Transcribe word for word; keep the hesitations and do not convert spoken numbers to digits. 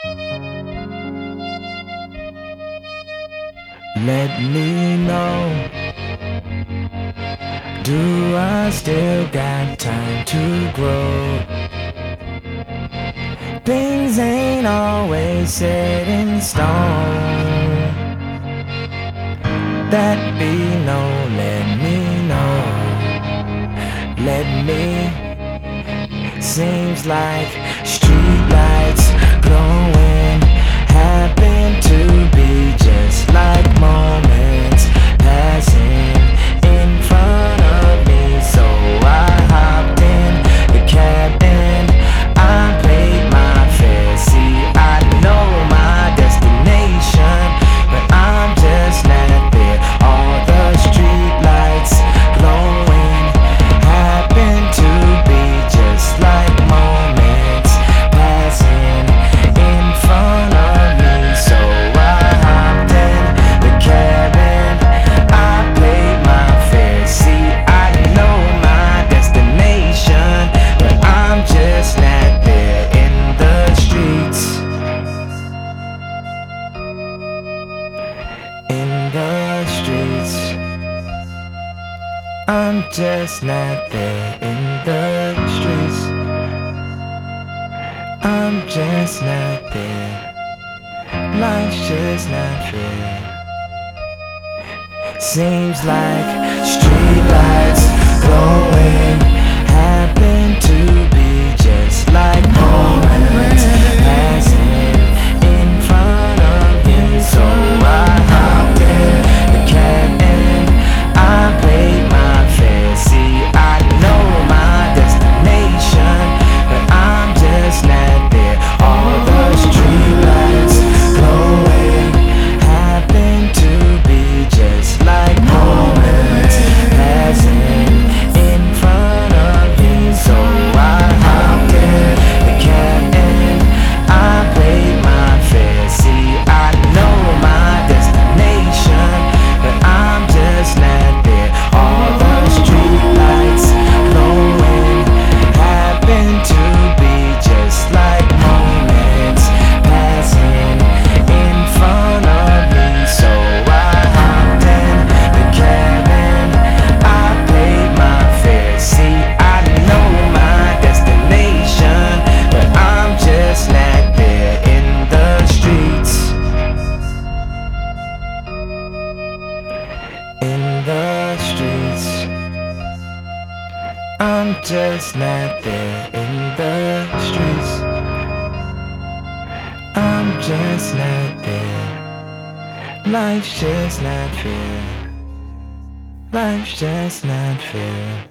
Let me know, do I still got time to grow? Things ain't always set in stone. That be no, let me know. Let me. Seems like streetlights glowing happen to be just like moments passing in front of me. So I hopped in the cab and I paid my fare. See, I know my destination, but I'm just not there. All the streetlights glowing happen to be just like moments passing in front of me. So I hopped in the cab and I paid my fare. See, I know my destination, but I'm just not there in the streets. In the streets, I'm just not there in the streets. I'm just not there. Life's just not fair. Seems like streetlights glowing happen to be just like moments passing in front of you. So I hopped in the cab and I paid my fare. See, I know my destination, but I'm just not there. All the streetlights glowing happen to be just like moments passing in front of you. So I hopped in the cab and I paid my fare. See, I know my destination, but I'm just not there. All the streetlights glowing happen to be just like moments passing in front of me. So I hopped in the cab and I paid my fare. See, I know my destination, but I'm just not there in the streets. In the streets, I'm just not there in the streets. I'm just not there. Life's just not fair. Life's just not fair.